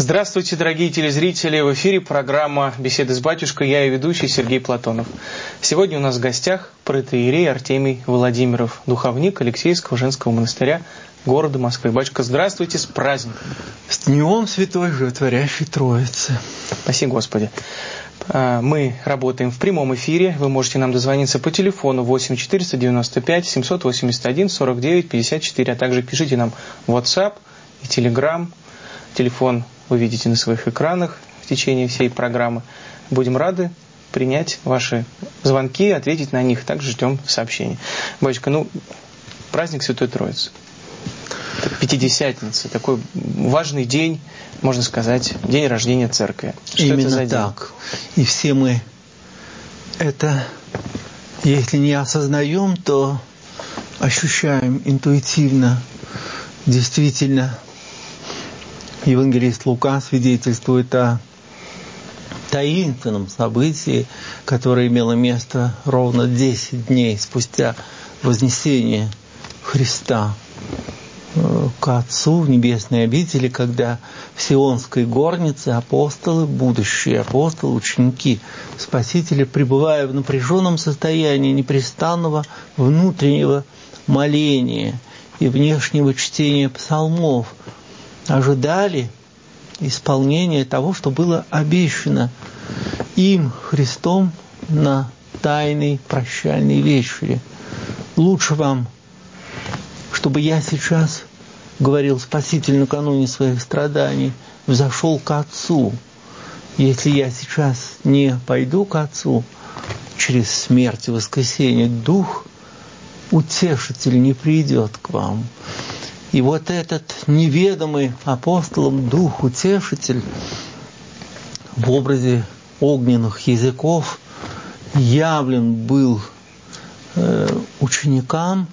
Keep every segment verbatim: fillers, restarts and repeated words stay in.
Здравствуйте, дорогие телезрители! В эфире программа «Беседы с батюшкой». Я и ведущий Сергей Платонов. Сегодня у нас в гостях протоиерей Артемий Владимиров, духовник Алексеевского женского монастыря города Москвы. Батюшка, здравствуйте, с праздником! С Днем Святой Животворящей Троицы. Спаси Господи! Мы работаем в прямом эфире. Вы можете нам дозвониться по телефону восемь четыреста девяносто пять семьсот восемьдесят один сорок девять пятьдесят четыре, а также пишите нам в WhatsApp и Telegram. Телефон вы видите на своих экранах в течение всей программы. Будем рады принять ваши звонки, ответить на них. Также ждем сообщений. Батюшка, ну, праздник Святой Троицы. Пятидесятница. Такой важный день, можно сказать, день рождения Церкви. Что Именно это за день? Так. И все мы это, если не осознаем, то ощущаем интуитивно. Действительно, евангелист Лука свидетельствует о таинственном событии, которое имело место ровно десять дней спустя вознесение Христа к Отцу в небесной обители, когда в Сионской горнице апостолы, будущие апостолы, ученики Спасителя, пребывая в напряженном состоянии непрестанного внутреннего моления и внешнего чтения псалмов, ожидали исполнения того, что было обещано им, Христом, на тайной прощальной вечере. Лучше вам, чтобы я сейчас, говорил Спаситель накануне своих страданий, взошел к Отцу. Если я сейчас не пойду к Отцу через смерть и воскресение, Дух Утешитель не придет к вам. И вот этот неведомый апостолом Дух Утешитель в образе огненных языков явлен был э, ученикам,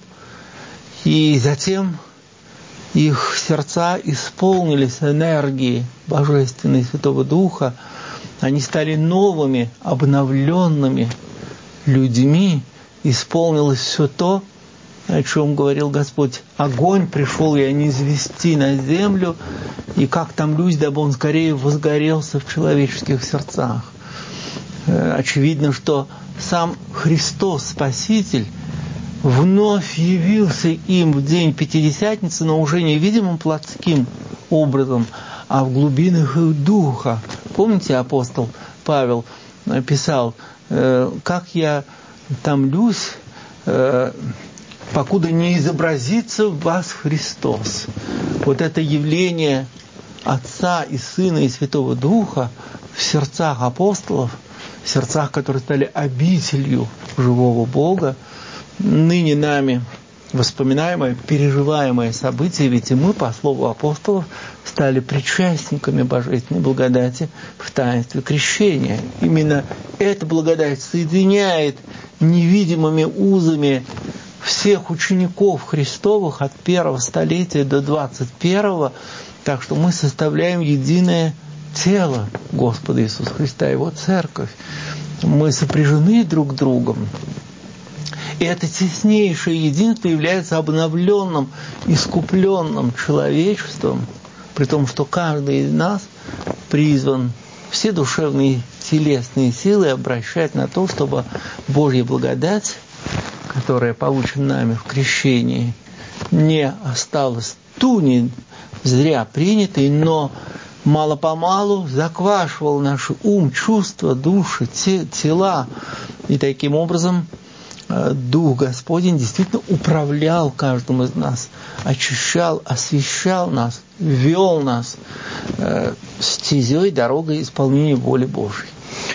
и затем их сердца исполнились энергией Божественной Святого Духа, они стали новыми, обновленными людьми, исполнилось все то, о чем говорил Господь: огонь пришел я низвести на землю, и как там Люсь, дабы он скорее возгорелся в человеческих сердцах. Очевидно, что сам Христос, Спаситель, вновь явился им в день Пятидесятницы, но уже не видимым плотским образом, а в глубинах их духа. Помните, апостол Павел писал: как я томлюсь, покуда не изобразится в вас Христос. Вот это явление Отца и Сына и Святого Духа в сердцах апостолов, в сердцах, которые стали обителью живого Бога, ныне нами воспоминаемое, переживаемое событие, ведь и мы, по слову апостолов, стали причастниками Божественной благодати в таинстве крещения. Именно эта благодать соединяет невидимыми узами всех учеников Христовых от первого столетия до двадцать первого, так что мы составляем единое тело Господа Иисуса Христа, Его Церковь. Мы сопряжены друг с другом. И это теснейшее единство является обновленным, искупленным человечеством, при том, что каждый из нас призван все душевные, телесные силы обращать на то, чтобы Божья благодать, которая получена нами в крещении, не осталась ту не зря принятой, но мало-помалу заквашивал наш ум, чувства, души, те, тела. И таким образом Дух Господень действительно управлял каждым из нас, очищал, освещал нас, вел нас э, стезей, дорогой исполнения воли Божьей.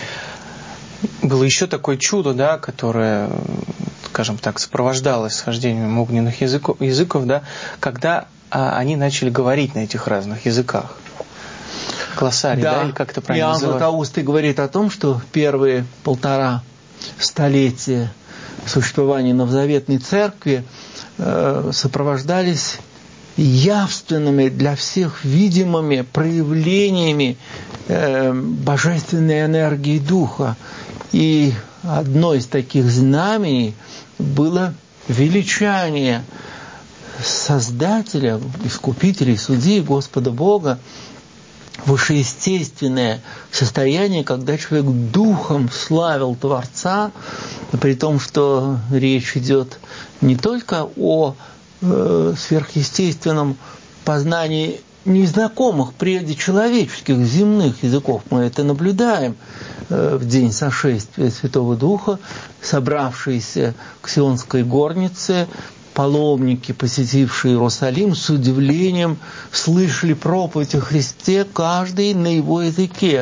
Было еще такое чудо, да, которое, скажем так, сопровождалось схождением огненных языков, языков, да, когда а, они начали говорить на этих разных языках. Глоссарий, да, да, или как это правильно Иоанн называется? Златоустый говорит о том, что первые полтора столетия существования Новозаветной Церкви э, сопровождались явственными для всех видимыми проявлениями э, божественной энергии Духа. И одно из таких знамений было величание Создателя, Искупителя и Судьи Господа Бога вышеестественное состояние, когда человек духом славил Творца, при том, что речь идет не только о э, сверхъестественном познании незнакомых прежде человеческих земных языков. Мы это наблюдаем э, в день сошествия Святого Духа, собравшиеся к Сионской горнице, паломники, посетившие Иерусалим, с удивлением слышали проповедь о Христе, каждый на его языке.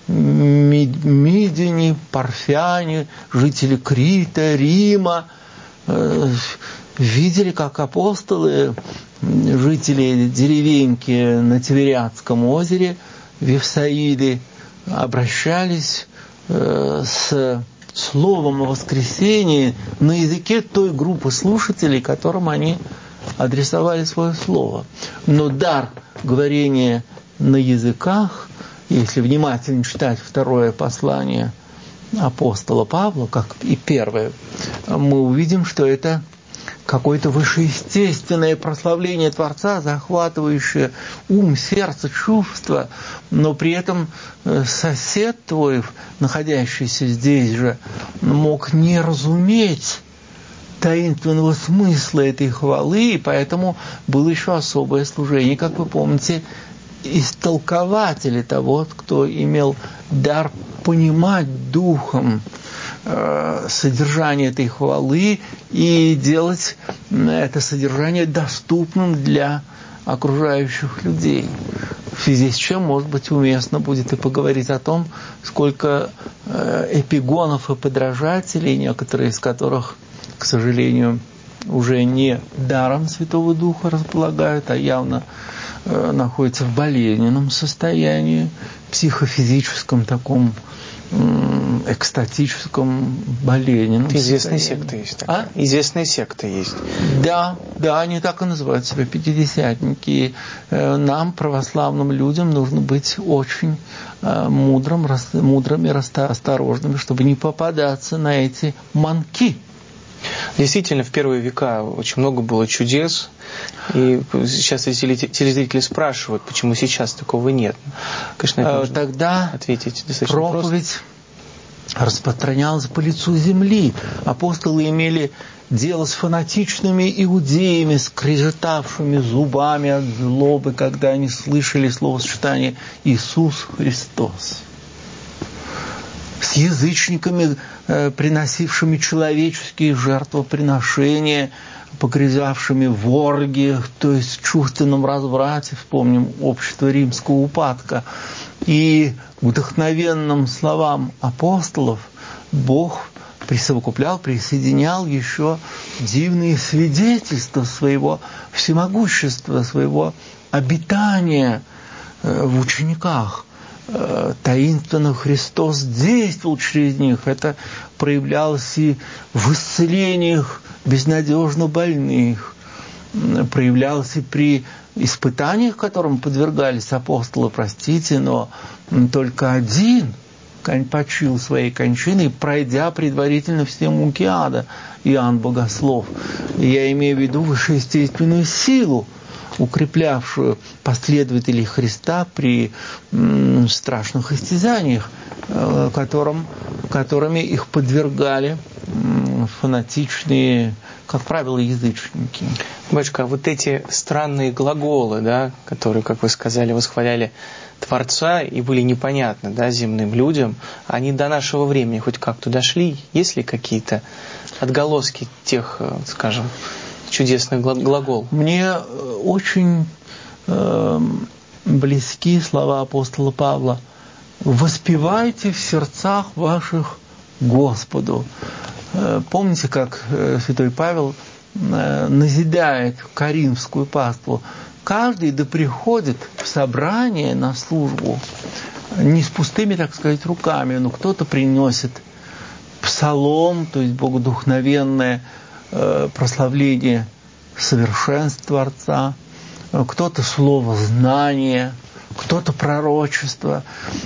Мидяне, парфяне, жители Крита, Рима э, видели, как апостолы, жители деревеньки на Тивериадском озере, Вифсаиды, обращались э, с словом о воскресении на языке той группы слушателей, которым они адресовали свое слово. Но дар говорения на языках, если внимательно читать второе послание апостола Павла, как и первое, мы увидим, что это какое-то вышеестественное прославление Творца, захватывающее ум, сердце, чувства, но при этом сосед твой, находящийся здесь же, мог не разуметь таинственного смысла этой хвалы, и поэтому было еще особое служение, как вы помните, истолкователи того, кто имел дар понимать духом содержание этой хвалы и делать это содержание доступным для окружающих людей. В связи с чем, может быть, уместно будет и поговорить о том, сколько эпигонов и подражателей, некоторые из которых, к сожалению, уже не даром Святого Духа располагают, а явно находятся в болезненном состоянии, психофизическом таком, экстатическом, болезненном Известная состоянии. секта есть такая. А? Известная секта есть. Да, да, они так и называют себя, пятидесятники. Нам, православным людям, нужно быть очень мудрым, мудрыми, осторожными, чтобы не попадаться на эти манки. Действительно, в первые века очень много было чудес, и сейчас телезрители спрашивают, почему сейчас такого нет. Конечно, тогда ответить достаточно проповедь просто. Распространялась по лицу земли. Апостолы имели дело с фанатичными иудеями, скрежетавшими зубами от злобы, когда они слышали словосочетание «Иисус Христос». С язычниками, приносившими человеческие жертвоприношения, погрязавшими в оргиях, то есть в чувственном разврате, вспомним общество римского упадка. И вдохновенным словам апостолов Бог присовокуплял, присоединял еще дивные свидетельства своего всемогущества, своего обитания в учениках. Таинственно Христос действовал через них. Это проявлялось и в исцелениях безнадежно больных, проявлялось и при испытаниях, которым подвергались апостолы, простите, но только один почил своей кончиной, пройдя предварительно все муки ада, Иоанн Богослов. И я имею в виду вышеестественную силу, укреплявшую последователей Христа при м, страшных истязаниях, э, которым, которыми их подвергали м, фанатичные, как правило, язычники. Батюшка, вот эти странные глаголы, да, которые, как вы сказали, восхваляли Творца и были непонятны, да, земным людям, они до нашего времени хоть как-то дошли? Есть ли какие-то отголоски тех, скажем, чудесных глагол? Мне очень э, близки слова апостола Павла: «Воспевайте в сердцах ваших Господу». Э, помните, как э, святой Павел э, назидает коринфскую паству: каждый да приходит в собрание на службу не с пустыми, так сказать, руками, но кто-то приносит псалом, то есть богодухновенное прославление совершенства Творца, кто-то слово знания, кто-то пророчество.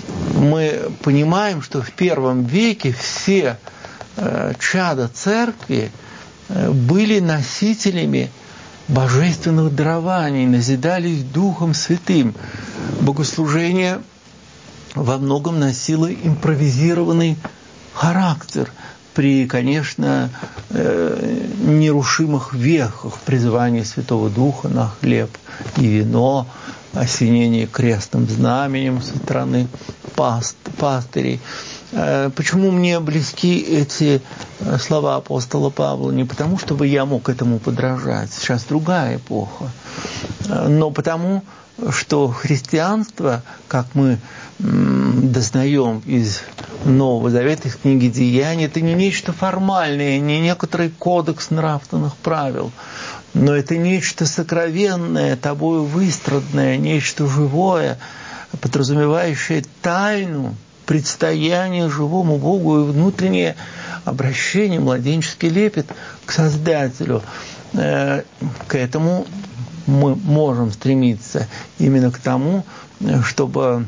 Мы понимаем, что в первом веке все чада церкви были носителями божественных дарований, назидались Духом Святым. Богослужение во многом носило импровизированный характер при, конечно, нерушимых вехах призывания Святого Духа на хлеб и вино, осенение крестным знаменем со стороны паст, пастырей. Почему мне близки эти слова апостола Павла? Не потому, чтобы я мог этому подражать, сейчас другая эпоха, но потому, что христианство, как мы дознаем из Нового Завета, из книги Деяний, это не нечто формальное, не некоторый кодекс нравственных правил, но это нечто сокровенное, тобою выстраданное, нечто живое, подразумевающее тайну предстояния живому Богу и внутреннее обращение, младенческий лепет к Создателю. К этому мы можем стремиться, именно к тому, чтобы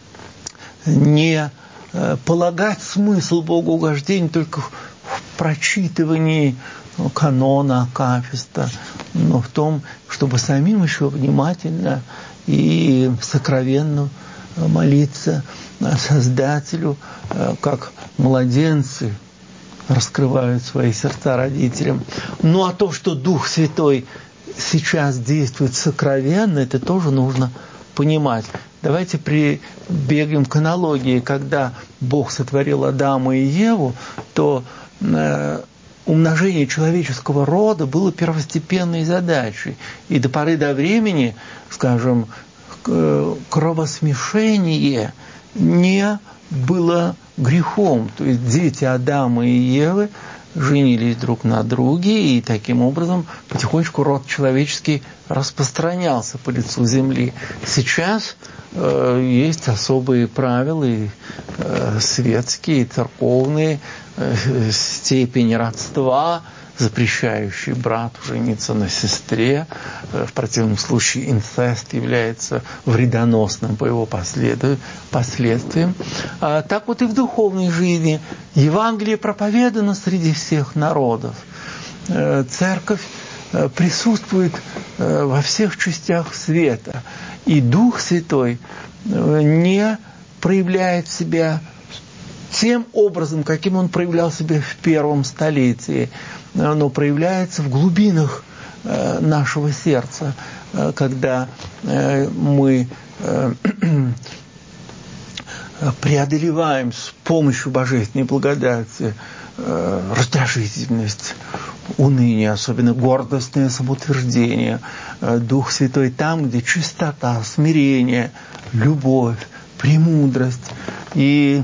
не полагать смысл богоугождения только в прочитывании канона, акафиста, но в том, чтобы самим еще внимательно и сокровенно молиться Создателю, как младенцы раскрывают свои сердца родителям. Ну а то, что Дух Святой сейчас действует сокровенно, это тоже нужно понимать. Давайте прибегнем к аналогии. Когда Бог сотворил Адама и Еву, то э, умножение человеческого рода было первостепенной задачей. И до поры до времени, скажем, кровосмешение не было грехом. То есть дети Адама и Евы женились друг на друге, и таким образом потихонечку род человеческий распространялся по лицу земли. Сейчас э, есть особые правила, и, э, светские, церковные, э, степень родства, запрещающий брату жениться на сестре. В противном случае инцест является вредоносным по его последствиям. А так вот и в духовной жизни. Евангелие проповедано среди всех народов. Церковь присутствует во всех частях света. И Дух Святой не проявляет себя тем образом, каким он проявлял себя в первом столетии, но проявляется в глубинах нашего сердца, когда мы преодолеваем с помощью божественной благодати раздражительность, уныние, особенно гордостное самоутверждение. Дух Святой там, где чистота, смирение, любовь, премудрость. И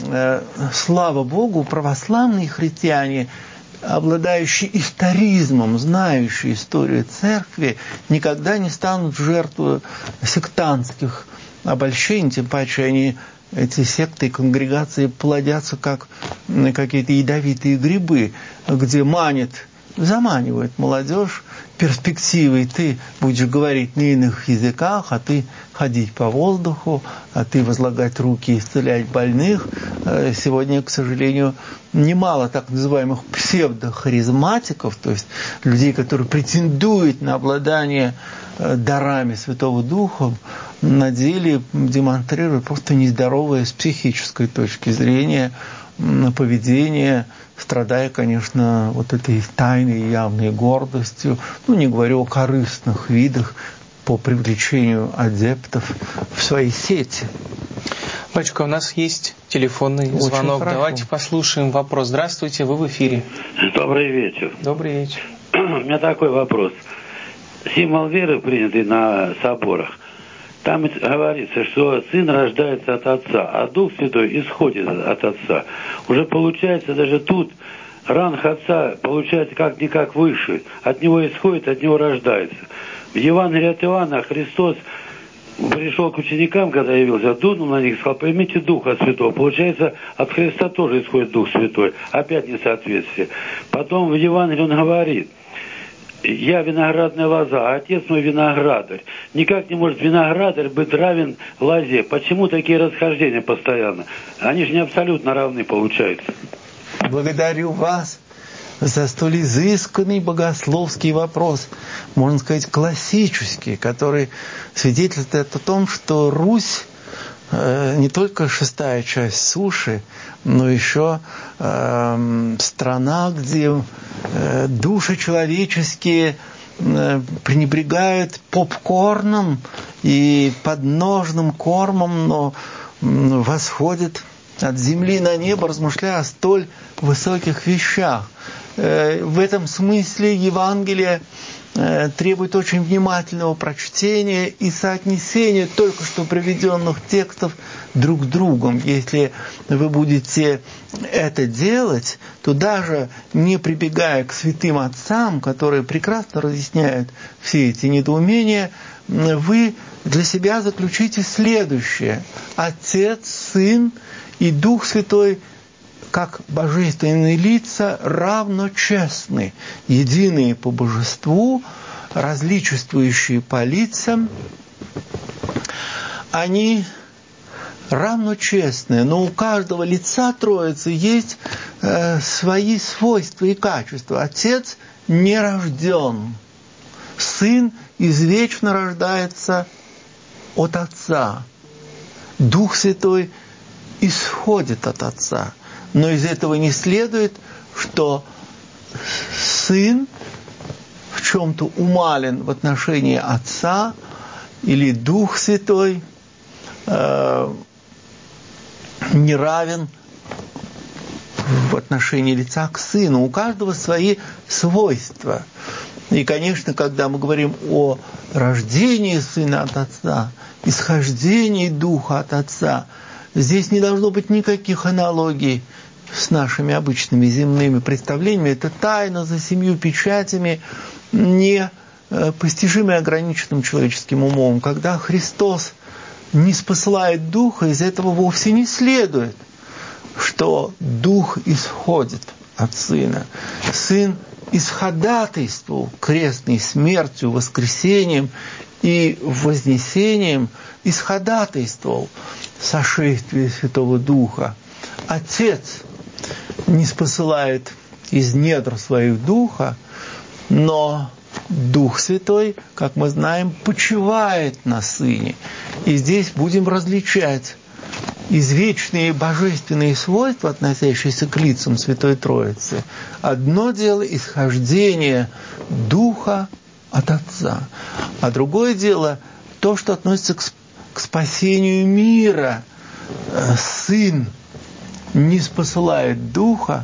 слава Богу, православные христиане, обладающие историзмом, знающие историю церкви, никогда не станут жертвой сектантских обольщений, тем паче они, эти секты и конгрегации, плодятся как какие-то ядовитые грибы, где манит, заманивает молодежь перспективой: ты будешь говорить на иных языках, а ты ходить по воздуху, а ты возлагать руки и исцелять больных. Сегодня, к сожалению, немало так называемых псевдохаризматиков, то есть людей, которые претендуют на обладание дарами Святого Духа, на деле демонстрируют просто нездоровое с психической точки зрения поведение, страдая, конечно, вот этой тайной явной гордостью, ну, не говорю о корыстных видах по привлечению адептов в свои сети. Батюшка, у нас есть телефонный Очень звонок. хорошо. Давайте послушаем вопрос. Здравствуйте, вы в эфире. Добрый вечер. Добрый вечер. У меня такой вопрос. Символ веры, принятый на соборах, там говорится, что сын рождается от отца, а Дух Святой исходит от отца. Уже получается, даже тут ранг отца получается как-никак выше. От него исходит, от него рождается. В Евангелии от Иоанна Христос пришел к ученикам, когда явился, дунул на них и сказал: примите Духа Святого. Получается, от Христа тоже исходит Дух Святой. Опять несоответствие. Потом в Евангелии он говорит: я виноградная лоза, а отец мой виноградарь. Никак не может виноградарь быть равен лозе. Почему такие расхождения постоянно? Они же не абсолютно равны, получается. Благодарю вас за столь изысканный богословский вопрос, можно сказать, классический, который свидетельствует о том, что Русь э, не только шестая часть суши, но еще э, страна, где э, души человеческие э, пренебрегают попкорном и подножным кормом, но э, восходят от земли на небо, размышляя о столь высоких вещах. В этом смысле Евангелие требует очень внимательного прочтения и соотнесения только что приведенных текстов друг с другом. Если вы будете это делать, то даже не прибегая к святым отцам, которые прекрасно разъясняют все эти недоумения, вы для себя заключите следующее. Отец, Сын и Дух Святой как божественные лица равно честны, единые по божеству, различествующие по лицам. Они равно честные, но у каждого лица Троицы есть э, свои свойства и качества. Отец не рожден, Сын извечно рождается от Отца, Дух Святой исходит от Отца. Но из этого не следует, что Сын в чем-то умален в отношении Отца, или Дух Святой э, не равен в отношении лица к Сыну. У каждого свои свойства. И, конечно, когда мы говорим о рождении Сына от Отца, исхождении Духа от Отца, здесь не должно быть никаких аналогий с нашими обычными земными представлениями. Это тайна за семью печатями, не постижимая ограниченным человеческим умом. Когда Христос не спосылает Духа, из этого вовсе не следует, что Дух исходит от Сына. Сын исходатайствовал крестной смертью, воскресением и вознесением, исходатайствовал сошествие Святого Духа. Отец не спосылает из недр своих Духа, но Дух Святой, как мы знаем, почивает на Сыне. И здесь будем различать извечные божественные свойства, относящиеся к лицам Святой Троицы. Одно дело – исхождение Духа от Отца, а другое дело – то, что относится к, к спасению мира. Сын не спосылает Духа,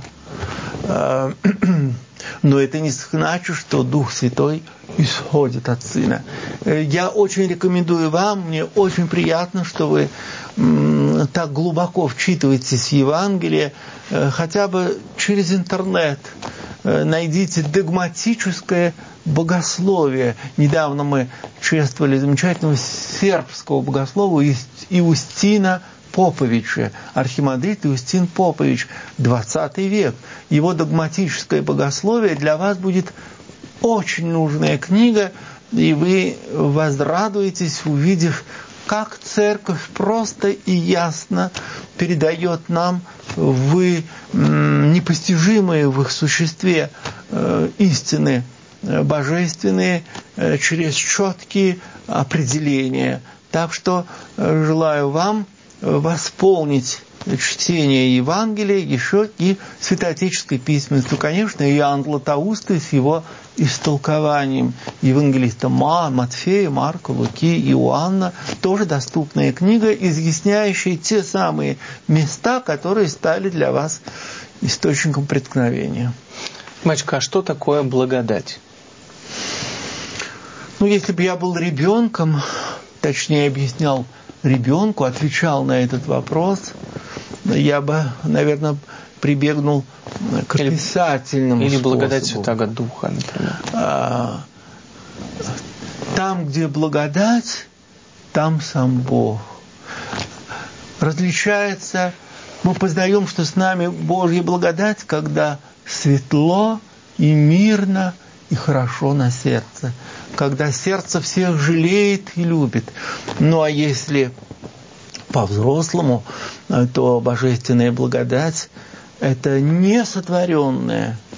но это не значит, что Дух Святой исходит от Сына. Я очень рекомендую вам, мне очень приятно, что вы так глубоко вчитываетесь в Евангелие, хотя бы через интернет. Найдите догматическое богословие. Недавно мы чествовали замечательного сербского богослова Иустина Поповича, архимандрит Иустин Попович, двадцатый век. Его догматическое богословие для вас будет очень нужная книга, и вы возрадуетесь, увидев, как Церковь просто и ясно передает нам в непостижимые в их существе истины божественные через четкие определения. Так что желаю вам восполнить чтение Евангелия еще и святоотеческой письменностью. Конечно, Иоанн Златоустый с его истолкованием евангелиста Матфея, Марка, Луки, Иоанна, тоже доступная книга, изъясняющая те самые места, которые стали для вас источником преткновения. Батюшка, а что такое благодать? Ну, если бы я был ребенком, точнее объяснял ребенку, отвечал на этот вопрос, я бы, наверное, прибегнул к или, описательному или способу. благодать Святаго Духа, например. А, там, где благодать, там сам Бог. Различается, мы познаем, что с нами Божья благодать, когда светло и мирно и хорошо на сердце, когда сердце всех жалеет и любит. Ну а если по-взрослому, то божественная благодать – это не сотворенное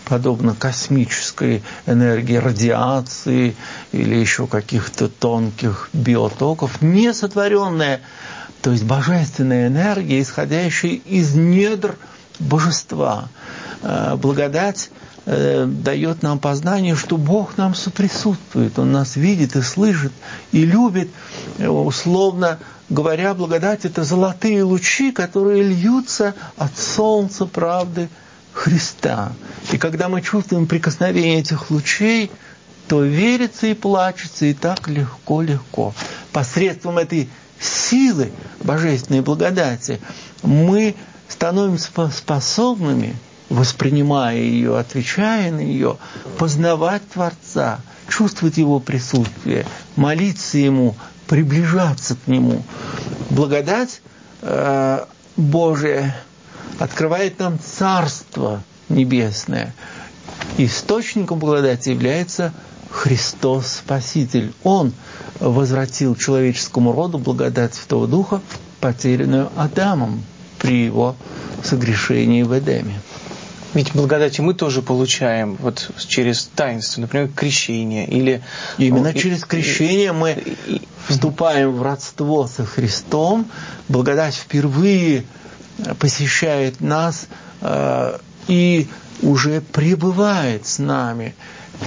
подобно космической энергии радиации или еще каких-то тонких биотоков, не сотворенная, то есть божественная энергия, исходящая из недр божества. Благодать дает нам познание, что Бог нам соприсутствует, Он нас видит и слышит, и любит. Условно говоря, благодать – это золотые лучи, которые льются от солнца правды Христа. И когда мы чувствуем прикосновение этих лучей, то верится и плачется, и так легко-легко. Посредством этой силы божественной благодати мы становимся способными, воспринимая ее, отвечая на нее, познавать Творца, чувствовать Его присутствие, молиться Ему, приближаться к Нему. Благодать э, Божия открывает нам Царство Небесное. Источником благодати является Христос Спаситель. Он возвратил человеческому роду благодать Святого Духа, потерянную Адамом при его согрешении в Эдеме. Ведь благодати мы тоже получаем вот через таинство, например, крещение или... Именно и, через крещение мы и, вступаем в родство со Христом. Благодать впервые посещает нас э, и уже пребывает с нами.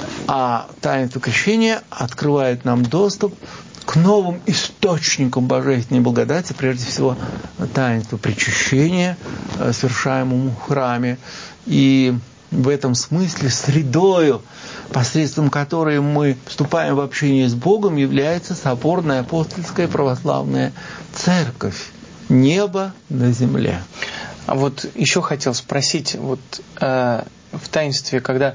А таинство крещения открывает нам доступ к новым источникам божественной благодати, прежде всего таинство причащения, э, совершаемому в храме. И в этом смысле средою, посредством которой мы вступаем в общение с Богом, является соборная апостольская православная церковь. Небо на земле. А вот еще хотел спросить, вот э, в таинстве, когда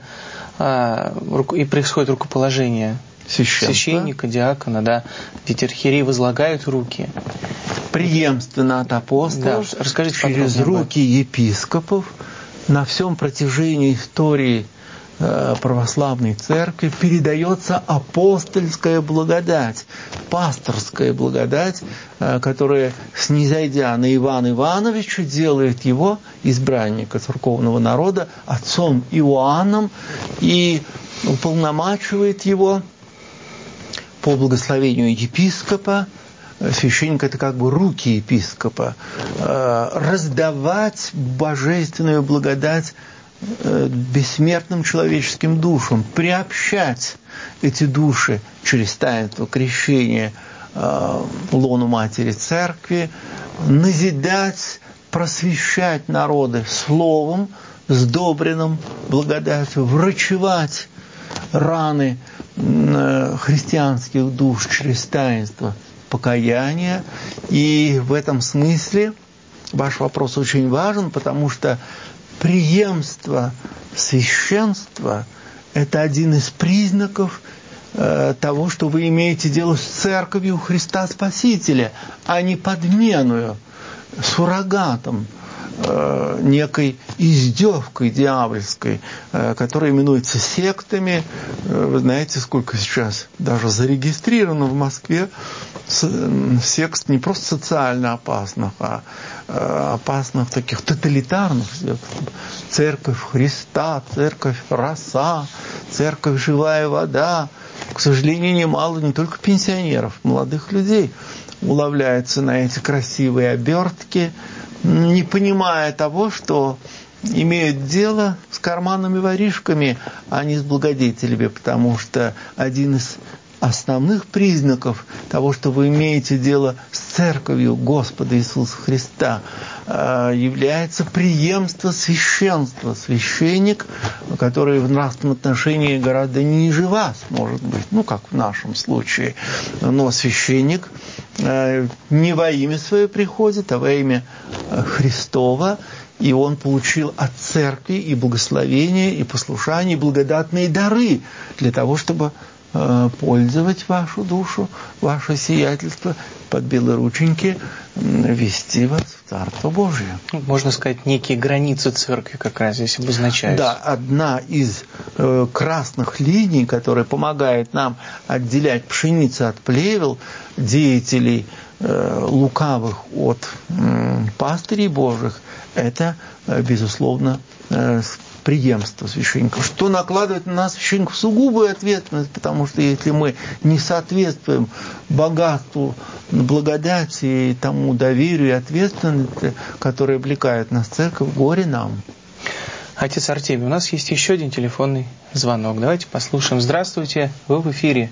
э, руку, и происходит рукоположение священника, диакона, да, ведь архиереи возлагают руки. Преемственно от апостолов, да, расскажите через руки епископов. На всем протяжении истории э, православной церкви передается апостольская благодать, пасторская благодать, э, которая, снизойдя на Ивана Ивановича, делает его, избранника церковного народа, отцом Иоанном и уполномачивает его по благословению епископа. Священник – это как бы руки епископа, раздавать божественную благодать бессмертным человеческим душам, приобщать эти души через таинство крещения лону Матери Церкви, назидать, просвещать народы словом, сдобренным благодатью, врачевать раны христианских душ через таинство покаяния. И в этом смысле ваш вопрос очень важен, потому что преемство священства – это один из признаков э, того, что вы имеете дело с церковью Христа Спасителя, а не подменою, суррогатом, э, некой издевкой дьявольской, э, которая именуется сектами. Э, вы знаете, сколько сейчас даже зарегистрировано в Москве сект не просто социально опасных, а опасных таких тоталитарных сектов. Церковь Христа, церковь Роса, церковь Живая Вода. К сожалению, немало не только пенсионеров, молодых людей уловляются на эти красивые обертки, не понимая того, что имеют дело с карманными воришками, а не с благодетелями, потому что один из основных признаков того, что вы имеете дело с церковью Господа Иисуса Христа, является преемство священства. Священник, который в нравственном отношении гораздо ниже вас, может быть, ну, как в нашем случае, но священник не во имя свое приходит, а во имя Христова, и он получил от церкви и благословение, и послушание, и благодатные дары для того, чтобы пользовать вашу душу, ваше сиятельство, под белые рученьки вести вас в Царство Божие. Можно сказать, некие границы церкви как раз здесь обозначаются. Да, одна из э, красных линий, которая помогает нам отделять пшеницу от плевел, деятелей э, лукавых от э, пастырей Божьих, это, э, безусловно, э, преемство священников, что накладывает на нас священников сугубую ответственность, потому что если мы не соответствуем богатству, благодати и тому доверию и ответственности, которые облекают нас церковь, горе нам. Отец Артемий, у нас есть еще один телефонный звонок. Давайте послушаем. Здравствуйте, вы в эфире.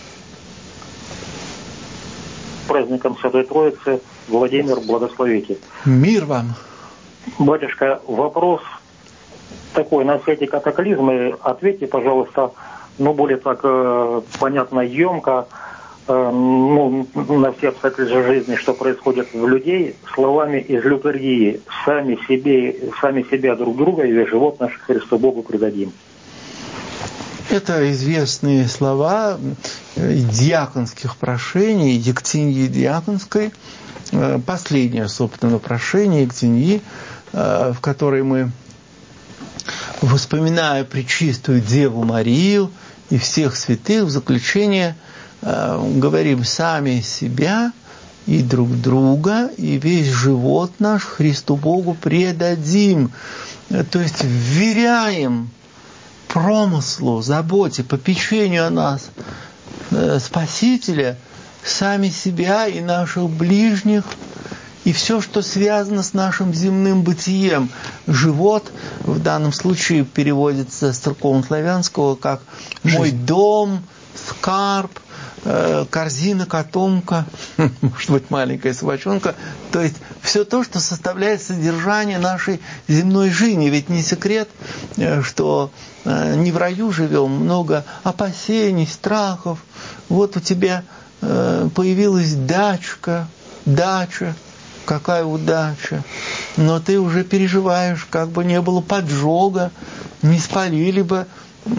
Праздником Святой Троицы, Владимир, благословите. Мир вам. Батюшка, вопрос такой, на все эти катаклизмы ответьте, пожалуйста, ну, более так э, понятно, емко, э, ну, на все обстоятельства жизни, что происходит в людей, словами из литургии: сами себе, сами себя друг друга и весь живот наш Христу Богу предадим. Это известные слова диаконских прошений, Ектиньи диаконской, последнее, собственно, прошение Ектиньи, в которой мы, вспоминая пречистую Деву Марию и всех святых, в заключение говорим: сами себя и друг друга и весь живот наш Христу Богу предадим. То есть вверяем промыслу, заботе, попечению о нас Спасителя, сами себя и наших ближних, и все, что связано с нашим земным бытием. Живот в данном случае переводится с церковнославянского как «мой дом», «скарб», корзина, котомка, может быть, маленькая собачонка. То есть все то, что составляет содержание нашей земной жизни. Ведь не секрет, что не в раю живем, много опасений, страхов. Вот у тебя появилась дачка, дача, какая удача. Но ты уже переживаешь, как бы не было поджога, не спалили бы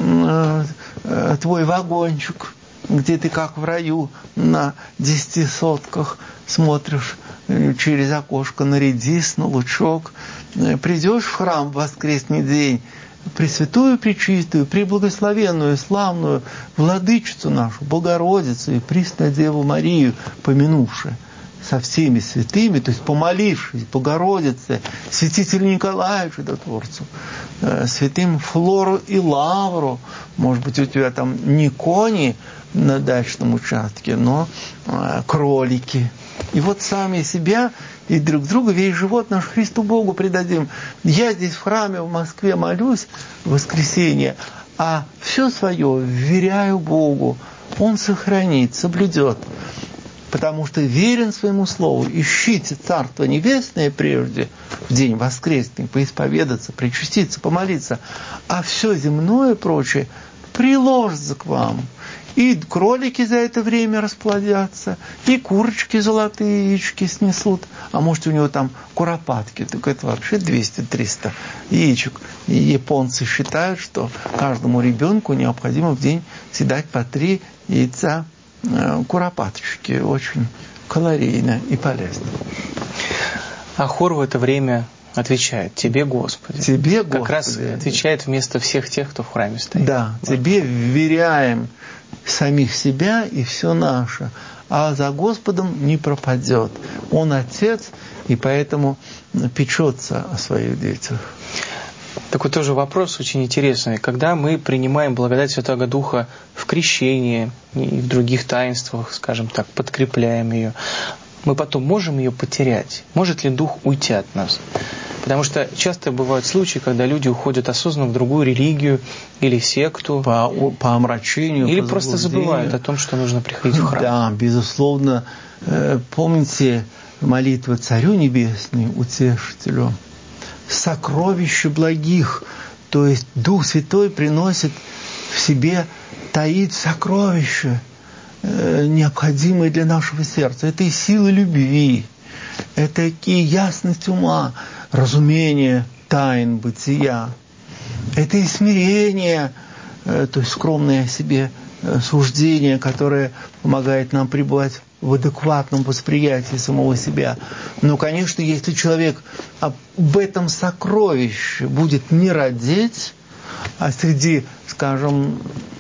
твой вагончик, где ты как в раю на десяти сотках смотришь через окошко на редис, на лучок. Придешь в храм в воскресный день, Пресвятую, Пречистую, Преблагословенную, Славную Владычицу нашу, Богородицу и Пресную Деву Марию, помянувши со всеми святыми, то есть помолившись Богородице, святителю Николаю Чудотворцу, святым Флору и Лавру. Может быть, у тебя там не кони на дачном участке, но э, кролики. И вот сами себя и друг другу весь живот наш Христу Богу предадим. Я здесь в храме в Москве молюсь в воскресенье, а все свое вверяю Богу. Он сохранит, соблюдет. Потому что верен своему слову. Ищите Царство Небесное прежде, в день воскресный, поисповедаться, причаститься, помолиться. А все земное прочее приложится к вам. И кролики за это время расплодятся, и курочки золотые яички снесут. А может, у него там куропатки, так это вообще двести-триста яичек. И японцы считают, что каждому ребенку необходимо в день съедать по три яйца э, куропаточки. Очень калорийно и полезно. А хор в это время отвечает: «Тебе, Господи». Тебе, Господи. Как раз отвечает вместо всех тех, кто в храме стоит. Да, вот. Тебе вверяем самих себя и все наше, а за Господом не пропадет. Он Отец, и поэтому печется о своих детях. Такой тоже вопрос очень интересный. Когда мы принимаем благодать Святого Духа в крещении и в других таинствах, скажем так, подкрепляем ее, мы потом можем ее потерять? Может ли Дух уйти от нас? Потому что часто бывают случаи, когда люди уходят осознанно в другую религию или секту. По, по омрачению, или по просто забывают о том, что нужно приходить в храм. Да, безусловно. Помните молитву Царю Небесному, Утешителю? Сокровище благих. То есть Дух Святой приносит в себе, таит сокровища, необходимые для нашего сердца. Это и сила любви, это и ясность ума, разумение тайн бытия. Это и смирение, то есть скромное о себе суждение, которое помогает нам пребывать в адекватном восприятии самого себя. Но, конечно, если человек об этом сокровище будет не радеть, а среди, скажем,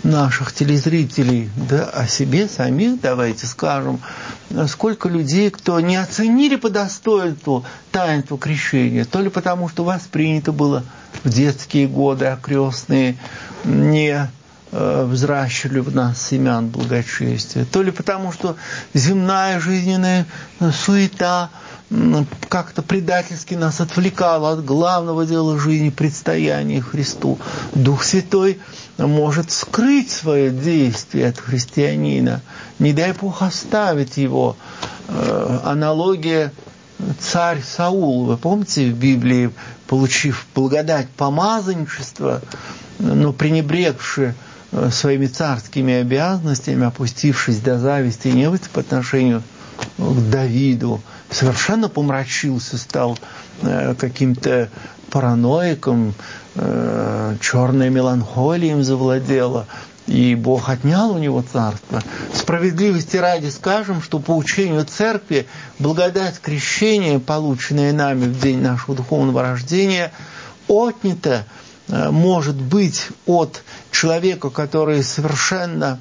наших телезрителей, да о себе самих давайте скажем, сколько людей, кто не оценили по достоинству таинство крещения, то ли потому, что воспринято было в детские годы, а крестные не э, взращивали в нас семян благочестия, то ли потому, что земная жизненная суета как-то предательски нас отвлекала от главного дела жизни, предстояния Христу. Дух Святой может скрыть свое действие от христианина. Не дай Бог оставить его. Э, аналогия царь Саул. Вы помните в Библии, получив благодать помазанничества, но пренебрегши своими царскими обязанностями, опустившись до зависти и ненависти по отношению к Давиду, совершенно помрачился, стал э, каким-то параноиком, э, черная меланхолия им завладела, и Бог отнял у него царство. Справедливости ради скажем, что по учению Церкви благодать крещения, полученная нами в день нашего духовного рождения, отнята, э, может быть, от человека, который совершенно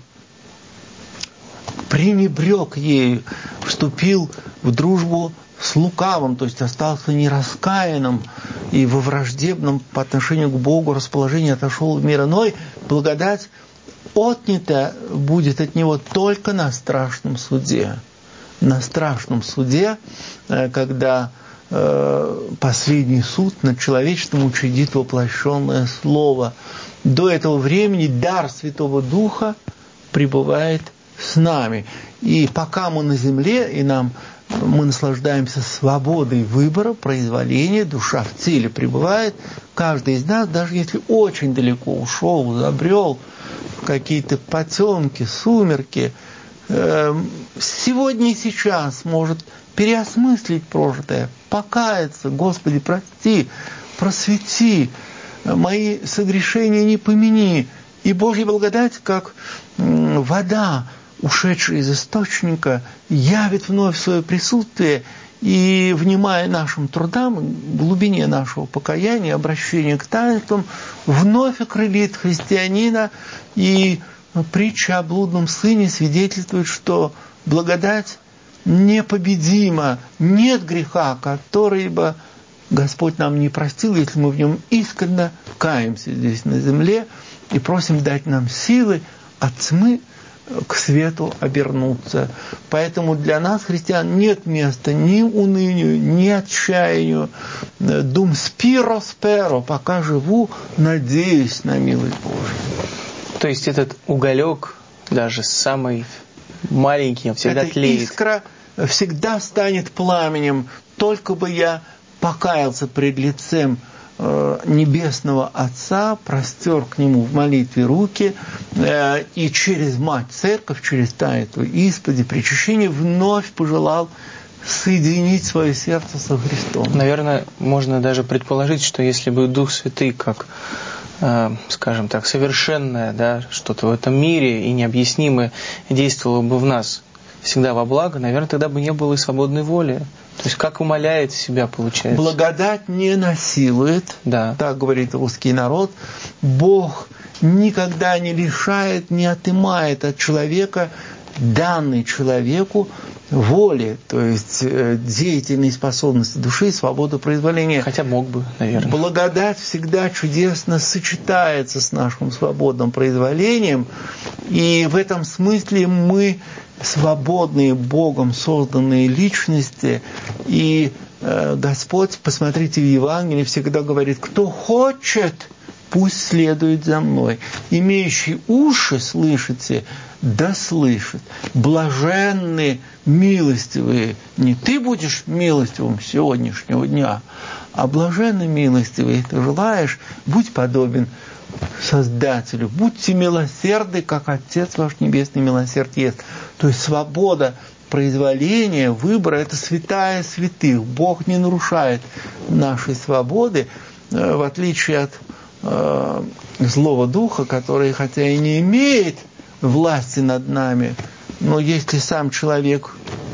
пренебрег ею, вступил в дружбу с лукавым, то есть остался нераскаянным и во враждебном по отношению к Богу расположении отошел в мир иной, благодать отнята будет от него только на страшном суде. На страшном суде, когда последний суд над человечеством учредит воплощенное слово. До этого времени дар Святого Духа пребывает с нами. И пока мы на земле, и нам мы наслаждаемся свободой выбора, произволения, душа в теле пребывает, каждый из нас, даже если очень далеко ушел, забрел в какие-то потемки, сумерки, э, сегодня и сейчас может переосмыслить прожитое, покаяться: Господи, прости, просвети, мои согрешения не помяни. И Божья благодать, как вода, ушедшая из источника, явит вновь свое присутствие и, внимая нашим трудам, глубине нашего покаяния, обращения к таинствам, вновь окрылит христианина. И притча о блудном сыне свидетельствует, что благодать непобедима, нет греха, который бы Господь нам не простил, если мы в нем искренне каемся здесь на земле и просим дать нам силы от тьмы к свету обернуться. Поэтому для нас, христиан, нет места ни унынию, ни отчаянию. Dum spiro spero, пока живу, надеюсь на милость Божию. То есть этот уголек, даже самый маленький, он всегда эта тлеет. Искра всегда станет пламенем, только бы я покаялся пред лицем Небесного Отца, простер к Нему в молитве руки, и через Мать Церковь, через таинство исповеди, причащения вновь пожелал соединить свое сердце со Христом. Наверное, можно даже предположить, что если бы Дух Святый, как, скажем так, совершенное, да, что-то в этом мире и необъяснимое действовало бы в нас всегда во благо, наверное, тогда бы не было и свободной воли. То есть как умаляет себя, получается. Благодать не насилует, да. Так говорит русский народ. Бог никогда не лишает, не отымает от человека данной человеку воли, то есть деятельной способности души, свободу произволения. Хотя мог бы, наверное. Благодать всегда чудесно сочетается с нашим свободным произволением, и в этом смысле мы свободные Богом созданные личности, и э, Господь, посмотрите, в Евангелии всегда говорит: кто хочет, пусть следует за мной. Имеющий уши, слышите, да слышит. Блаженны, милостивые. Не ты будешь милостивым сегодняшнего дня, а блаженны милостивые. Ты желаешь, будь подобен Создателю. Будьте милосердны, как Отец ваш Небесный милосерд есть. То есть свобода произволения, выбора – это святая святых. Бог не нарушает нашей свободы, в отличие от э, злого духа, который, хотя и не имеет власти над нами, но если сам человек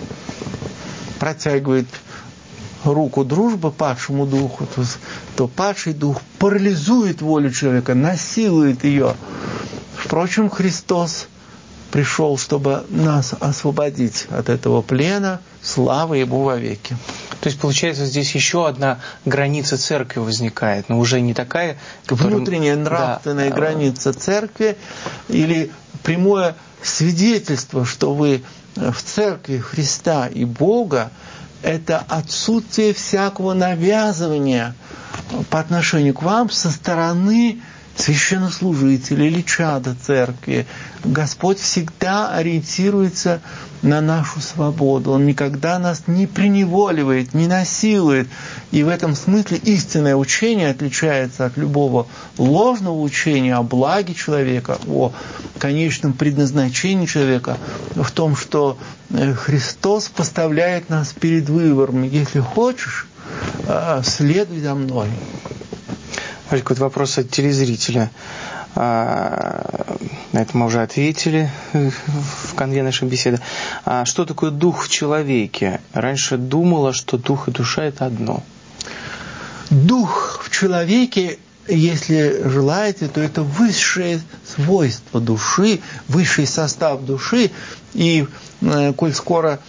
протягивает руку дружбы падшему духу, то, то падший дух парализует волю человека, насилует ее в Впрочем, Христос пришел, чтобы нас освободить от этого плена. Слава Ему вовеки. То есть, получается, здесь еще одна граница церкви возникает, но уже не такая... Которая... Внутренняя нравственная да. граница церкви или прямое свидетельство, что вы в церкви Христа и Бога, это отсутствие всякого навязывания по отношению к вам со стороны священнослужителя или чада церкви. Господь всегда ориентируется на нашу свободу. Он никогда нас не преневоливает, не насилует. И в этом смысле истинное учение отличается от любого ложного учения о благе человека, о конечном предназначении человека, в том, что Христос поставляет нас перед выбором. Если хочешь, следуй за мной. Ольга, вот вопрос от телезрителя. На это мы уже ответили в конве нашей беседы. А что такое дух в человеке? Раньше думала, что дух и душа – это одно. Дух в человеке, если желаете, то это высшее свойство души, высший состав души. И коль скоро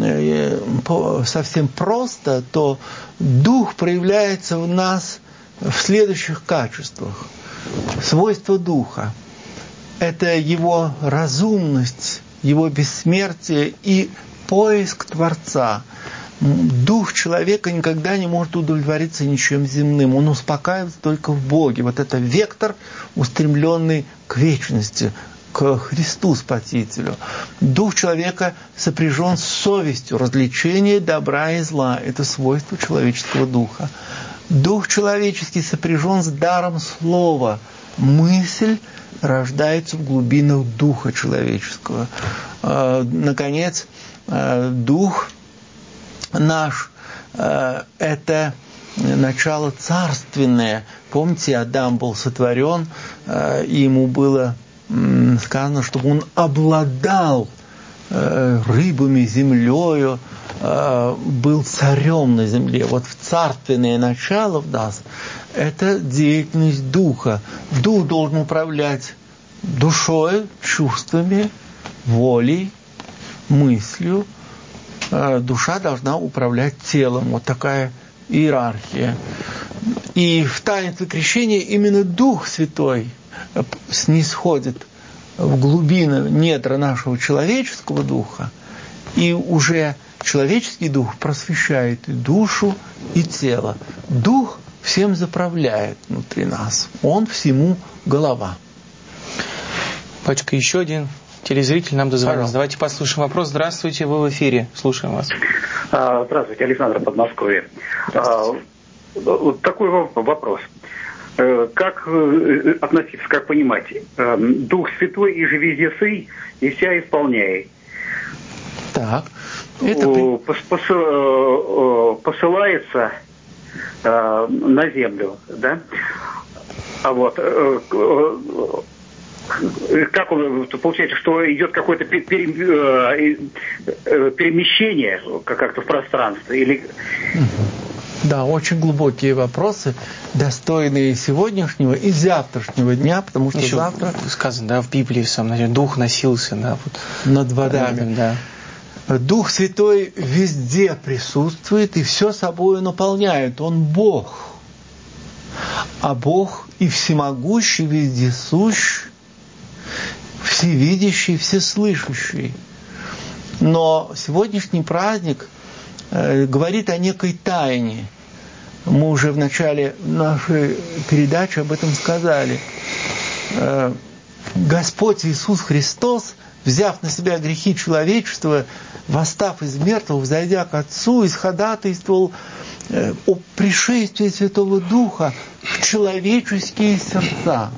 совсем просто, то дух проявляется в нас в следующих качествах. Свойство духа – это его разумность, его бессмертие и поиск Творца. Дух человека никогда не может удовлетвориться ничем земным. Он успокаивается только в Боге. Вот это вектор, устремленный к вечности, к Христу Спасителю. Дух человека сопряжен с совестью, развлечение добра и зла. Это свойство человеческого духа. Дух человеческий сопряжен с даром слова. Мысль рождается в глубинах духа человеческого. Наконец, дух наш – это начало царственное. Помните, Адам был сотворен, и ему было сказано, чтобы он обладал рыбами, землею, был царем на земле. Вот в царственное начало в нас это деятельность духа. Дух должен управлять душой, чувствами, волей, мыслью. Душа должна управлять телом. Вот такая иерархия. И в таинстве крещения именно Дух Святой снисходит в глубины недра нашего человеческого духа, и уже человеческий дух просвещает и душу, и тело. Дух всем заправляет внутри нас. Он всему голова. Пачка, еще один телезритель нам дозвонился. Давайте послушаем вопрос. Здравствуйте, вы в эфире. Слушаем вас. Здравствуйте, Александр, Подмосковье. Вот такой вопрос. Как относиться, как понимать? Дух Святой и же везде сый, и вся исполняй. Так. Это... Посылается на землю, да? А вот как он, получается, что идет какое-то перемещение как-то в пространстве или... Да, очень глубокие вопросы, достойные сегодняшнего и завтрашнего дня, потому что еще завтра... сказано, да, в Библии в самом начале, Дух носился, да, вот, над водами. Да. Дух Святой везде присутствует и все собой наполняет. Он Бог. А Бог и всемогущий, вездесущ, всевидящий, всеслышащий. Но сегодняшний праздник э, говорит о некой тайне. Мы уже в начале нашей передачи об этом сказали. Э, Господь Иисус Христос, взяв на себя грехи человечества, восстав из мертвых, взойдя к Отцу, исходатайствовал э, о пришествии Святого Духа в человеческие сердца.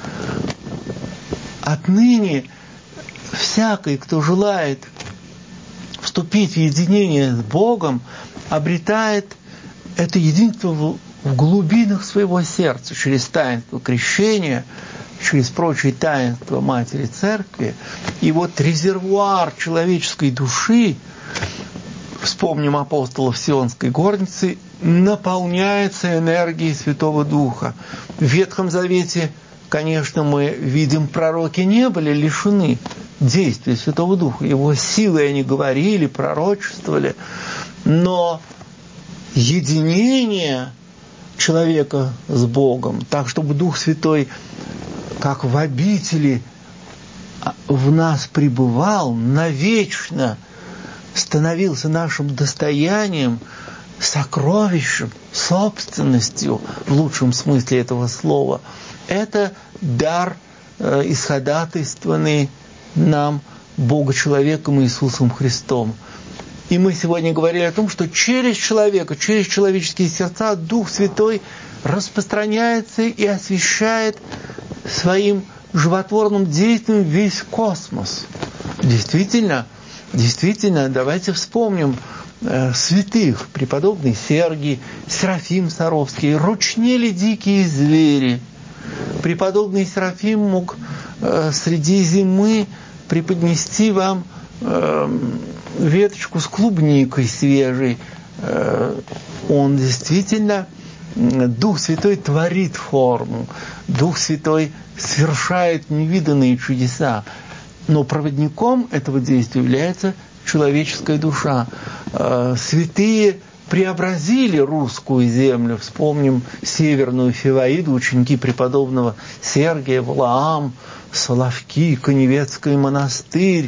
Отныне всякий, кто желает вступить в единение с Богом, обретает это единство в глубинах своего сердца через таинство крещения, через прочие таинства Матери Церкви. И вот резервуар человеческой души, вспомним апостолов Сионской горницы, наполняется энергией Святого Духа. В Ветхом Завете конечно, мы видим, пророки не были лишены действия Святого Духа. Его силой они говорили, пророчествовали. Но единение человека с Богом, так, чтобы Дух Святой, как в обители, в нас пребывал, навечно становился нашим достоянием, сокровищем, собственностью, в лучшем смысле этого слова. Это дар, э, исходатайствованный нам Бога-человеком Иисусом Христом. И мы сегодня говорили о том, что через человека, через человеческие сердца Дух Святой распространяется и освещает своим животворным действием весь космос. Действительно, действительно, давайте вспомним э, святых, преподобный Сергий, Серафим Саровский, ручнели дикие звери. Преподобный Серафим мог э, среди зимы преподнести вам э, веточку с клубникой свежей. Э, он действительно, Дух Святой творит форму, Дух Святой совершает невиданные чудеса. Но проводником этого действия является человеческая душа. Э, святые преобразили русскую землю. Вспомним Северную Фиваиду, ученики преподобного Сергия, Валаам, Соловки, Коневецкий монастырь,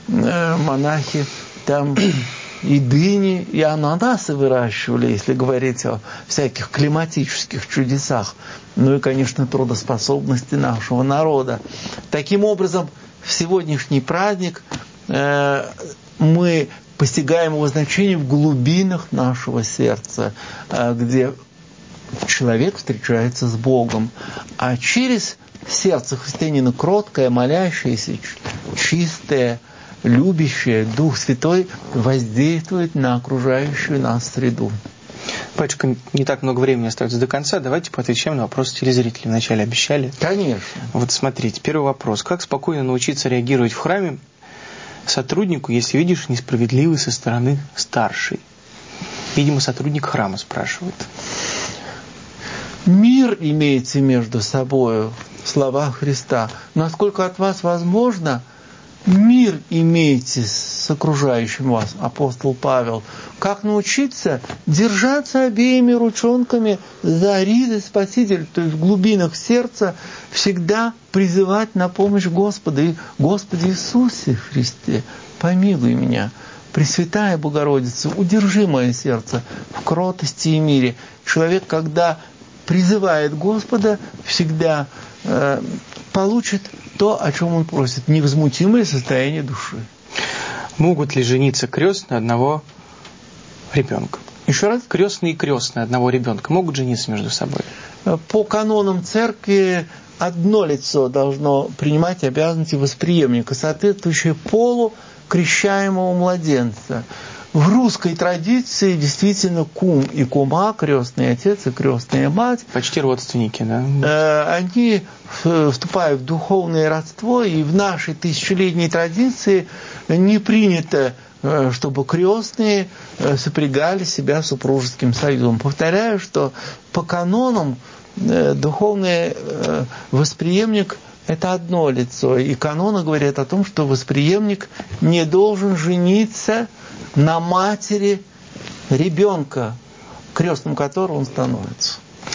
э, монахи там и дыни, и ананасы выращивали, если говорить о всяких климатических чудесах. Ну и, конечно, трудоспособности нашего народа. Таким образом, в сегодняшний праздник э, мы постигаем его значение в глубинах нашего сердца, э, где человек встречается с Богом. А через сердце христианина кроткое, молящееся, чистое, любящее, Дух Святой воздействует на окружающую нас среду. Батюшка, не так много времени остается до конца. Давайте поотвечаем на вопросы телезрителей. Вначале обещали. Конечно. Вот смотрите, первый вопрос. Как спокойно научиться реагировать в храме сотруднику, если видишь несправедливый со стороны старшей? Видимо, сотрудник храма спрашивает. Мир имеется между собой, слова Христа. Насколько от вас возможно, мир имейте с окружающим вас, апостол Павел. Как научиться держаться обеими ручонками за ризы Спасителя, то есть в глубинах сердца всегда призывать на помощь Господа. И Господи Иисусе Христе, помилуй меня. Пресвятая Богородица, удержи мое сердце в кротости и мире. Человек, когда призывает Господа, всегда э, получит то, о чем он просит, невозмутимое состояние души. Могут ли жениться крестные одного ребенка? Еще раз? Крестные и крестные одного ребенка могут жениться между собой? По канонам церкви одно лицо должно принимать обязанности восприемника, соответствующее полу крещаемого младенца. В русской традиции действительно кум и кума, крестный отец и крестная мать, почти родственники, да? Э, они вступают в духовное родство, и в нашей тысячелетней традиции не принято, чтобы крестные сопрягали себя супружеским союзом. Повторяю, что по канонам духовный восприемник – это одно лицо, и каноны говорят о том, что восприемник не должен жениться на матери ребенка, крестным которого он становится.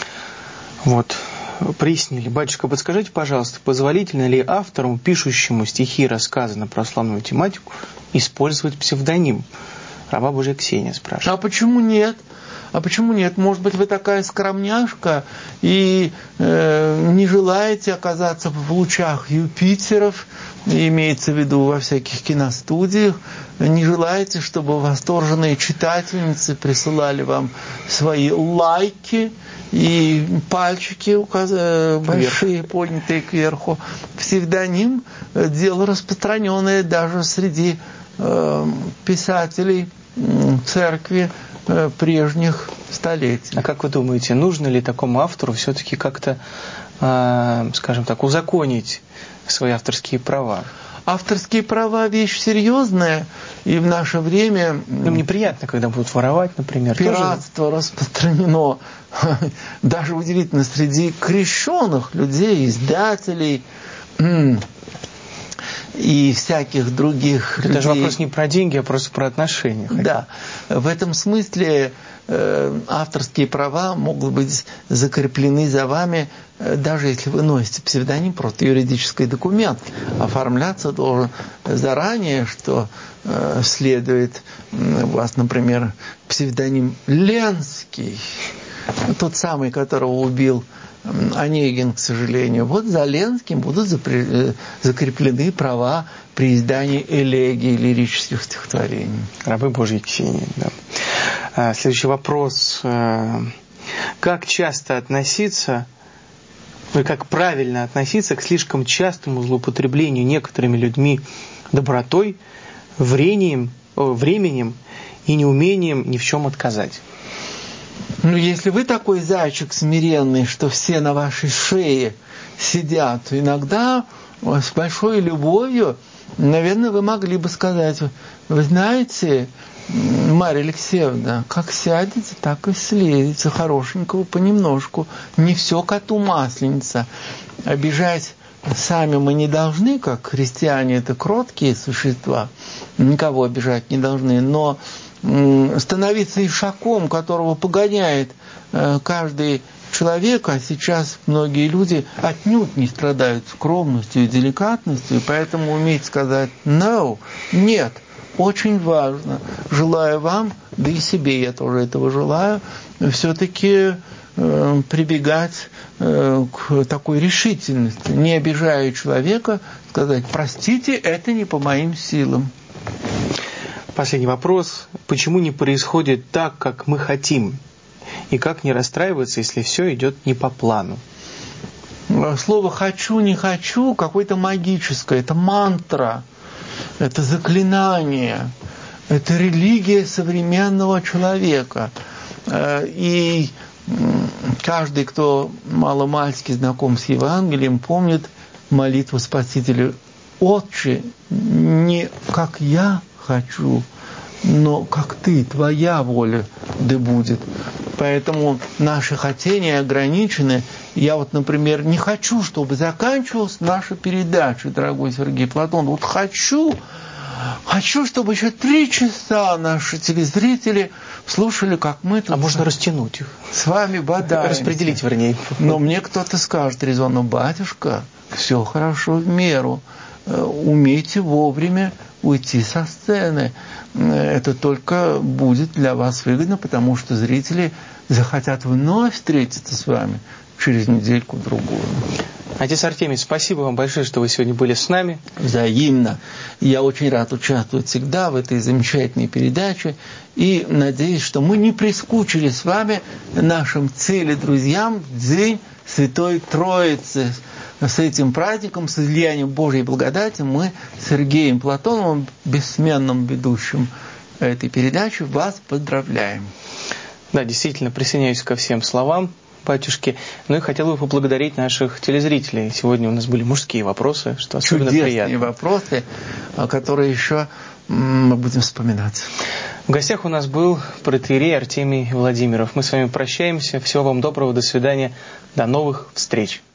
Вот, прояснили. Батюшка, подскажите, пожалуйста, позволительно ли автору, пишущему стихи и рассказы на православную тематику, использовать псевдоним? Раба Божия Ксения спрашивает. А почему нет? А почему нет? Может быть, вы такая скромняшка и э, не желаете оказаться в лучах Юпитеров, имеется в виду во всяких киностудиях, не желаете, чтобы восторженные читательницы присылали вам свои лайки и пальчики указ... большие, поднятые кверху. Псевдоним – дело распространенное даже среди э, писателей э, церкви э, прежних столетий. А как вы думаете, нужно ли такому автору все-таки как-то, э, скажем так, узаконить свои авторские права? авторские права вещь серьезная, и в наше время... Нам неприятно, когда будут воровать, например. Пиратство тоже распространено. Даже удивительно, среди крещенных людей, издателей и всяких других Это людей. же вопрос не про деньги, а просто про отношения. Да. В этом смысле э, авторские права могут быть закреплены за вами, э, даже если вы носите псевдоним, просто юридический документ. Оформляться должен заранее, что э, следует э, у вас, например, псевдоним Ленский, тот самый, которого убил Онегин, к сожалению. Вот за Ленским будут закреплены права при издании элегий, лирических стихотворений. Рабы Божьей Ксении, да. Следующий вопрос. Как часто относиться, ну, как правильно относиться к слишком частому злоупотреблению некоторыми людьми добротой, временем, временем и неумением ни в чем отказать? Ну, если вы такой зайчик смиренный, что все на вашей шее сидят, иногда с большой любовью, наверное, вы могли бы сказать: вы знаете, Марья Алексеевна, как сядете, так и слезете, хорошенького понемножку, не все коту масленица. Обижать сами мы не должны, как христиане, это кроткие существа, никого обижать не должны, но становиться ишаком, которого погоняет каждый человек, а сейчас многие люди отнюдь не страдают скромностью и деликатностью, поэтому уметь сказать «no», «нет», очень важно. Желаю вам, да и себе я тоже этого желаю, все-таки э, прибегать э, к такой решительности, не обижая человека, сказать «простите, это не по моим силам». Последний вопрос. Почему не происходит так, как мы хотим? И как не расстраиваться, если все идет не по плану? Слово «хочу», «не хочу» какое-то магическое. Это мантра, это заклинание, это религия современного человека. И каждый, кто маломальски знаком с Евангелием, помнит молитву Спасителя: «Отче, не как я хочу, но как ты, твоя воля да будет». Поэтому наши хотения ограничены. Я вот, например, не хочу, чтобы заканчивалась наша передача, дорогой Сергей Платон. Вот хочу, хочу, чтобы еще три часа наши телезрители слушали, как мы тут... А можно растянуть их? С вами бодаемся. Распределить, вернее. Но мне кто-то скажет резонно: батюшка, все хорошо в меру. Умейте вовремя уйти со сцены. Это только будет для вас выгодно, потому что зрители захотят вновь встретиться с вами через недельку-другую. Отец Артемий, спасибо вам большое, что вы сегодня были с нами. Взаимно. Я очень рад участвовать всегда в этой замечательной передаче. И надеюсь, что мы не прискучили с вами нашим теледрузьям в день Святой Троицы. С этим праздником, с излиянием Божьей благодати, мы с Сергеем Платоновым, бессменным ведущим этой передачи, вас поздравляем. Да, действительно, присоединяюсь ко всем словам батюшки. Ну и хотел бы поблагодарить наших телезрителей. Сегодня у нас были мужские вопросы, что особенно Чудесные приятно. Чудесные вопросы, которые еще мы будем вспоминать. В гостях у нас был протоиерей Артемий Владимиров. Мы с вами прощаемся. Всего вам доброго, до свидания, до новых встреч.